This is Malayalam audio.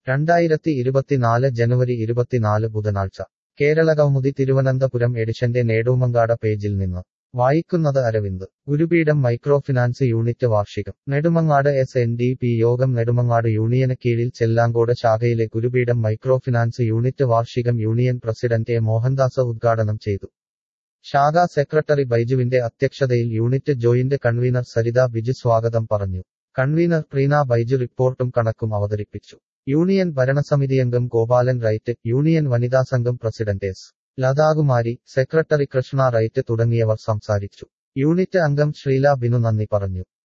2024 ജനുവരി 24 ബുധനാഴ്ച കേരളകൗമുദി തിരുവനന്തപുരം എഡിഷന്റെ നേടൂമങ്കാട പേജിൽ നിന്ന് വായിക്കുന്നത് അരവിന്ദ്. ഗുരുപീഠം മൈക്രോഫിനാൻസ് യൂണിറ്റ് വാർഷികം. നെടുമങ്ങാട് SNDP യോഗം. നെടുമങ്ങാട് യൂണിയന് കീഴിൽ ചെല്ലാങ്കോട് ശാഖയിലെ ഗുരുപീഠം മൈക്രോഫിനാൻസ് യൂണിറ്റ് വാർഷികം യൂണിയൻ പ്രസിഡന്റ് എ. മോഹൻദാസ് ഉദ്ഘാടനം ചെയ്തു. ശാഖാ സെക്രട്ടറി ബൈജുവിന്റെ അധ്യക്ഷതയിൽ unit joint convener Saritha Biju സ്വാഗതം പറഞ്ഞു. കൺവീനർ പ്രീന ബൈജു റിപ്പോർട്ടും കണക്കും അവതരിപ്പിച്ചു. യൂണിയൻ ഭരണസമിതിയംഗം ഗോപാലൻ റൈറ്റ്, യൂണിയൻ വനിതാ സംഘം president S. Lathakumari, secretary Krishna റൈറ്റ് തുടങ്ങിയവർ സംസാരിച്ചു. യൂണിറ്റ് അംഗം ശ്രീല ബിനു നന്ദി പറഞ്ഞു.